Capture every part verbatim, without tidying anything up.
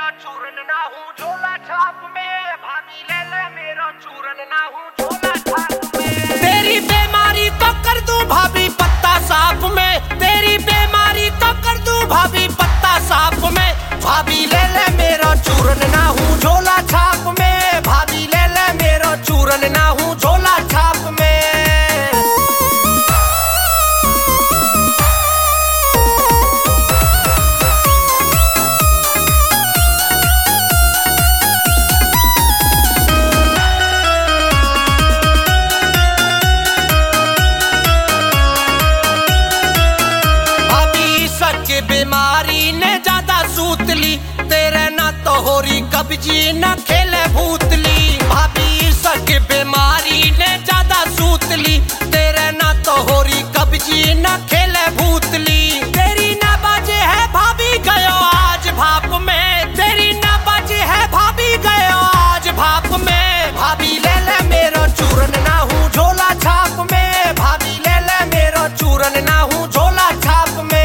मेरा चूरन ना हूँ झोला छाप में, भाभी ले ले मेरा चूरन ना हूँ झोला छाप में। तेरी बीमारी तो कर दूं भाभी पत्ता साफ में, तेरी बीमारी तो कर दूं भाभी पत्ता साफ में। भाभी ले ले मेरा चूरन ना हूँ झोला छाप में, भाभी ले ले मेरा चूरन ना हूँ झोला छाप में। बीमारी ने ज्यादा सूत ली, तेरे ना तो हो रही कब्जी न खेले भूतली। भाभी सक बीमारी ने ज्यादा सूत ली, तेरे ना तो हो रही कब्जी न खेले भूतली। तेरी ना बाजे है भाभी गयो आज भाप में, तेरी ना बाजे है भाभी गयो आज भाप में। भाभी ले ले मेरा चूरन ना हूँ झोला छाप में, भाभी ले ले मेरा चूरन ना हूँ झोला छाप में।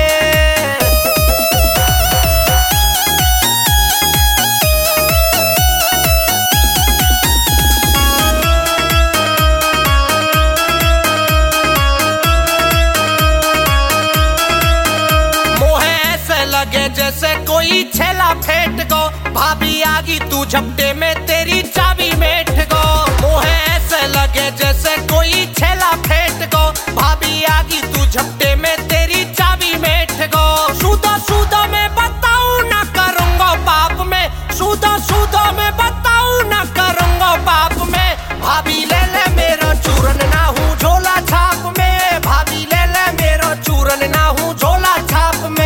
लगे जैसे कोई छेला फेंट गो, भाभी आगी तू झपटे में तेरी चाबी मेट गो। मोहे ऐसे लगे जैसे कोई छेला फेंट गो, भाभी आगी तू झपटे में तेरी चाबी मेट गो। सूदा सूदा में बताऊं ना करूंगा पाप में, सूदा सूदा में बताऊं ना करूंगा पाप में। भाभी ले ले मेरा चूरन ना हूँ झोला छाप में, भाभी ले ले मेरा चूरन ना हूँ झोला छाप में।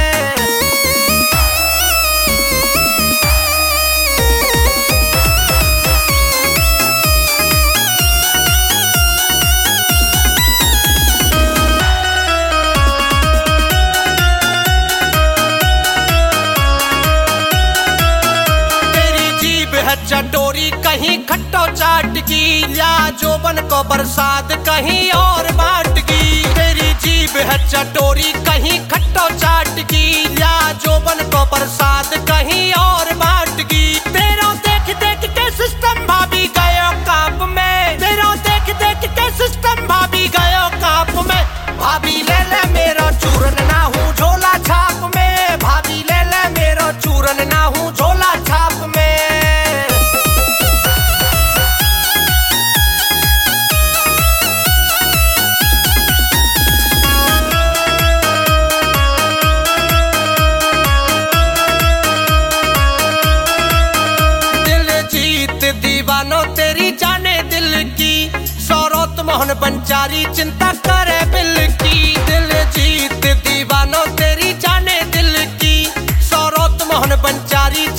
चटोरी कहीं खट्टो चाट की, या जोबन को बरसात कहीं और बाट की। तेरी जीभ है चटोरी कहीं खट्टो चाट की, या जोबन को बरसात कहीं और बाट की। तेरा देख देख के सिस्टम भाभी गयो कांप में, तेरा देख देख के सिस्टम भाभी गयो कांप में। भाभी ले ले मेरा चूरन ना हूँ झोला छाप में, भाभी ले ले मेरा चूरन ना हूँ झोला छाप में। दीवानो तेरी जाने दिल की, सौरत मोहन बंचारी चिंता करे बिल की। दिल जीत दीवानो तेरी जाने दिल की, सौरत मोहन बंचारी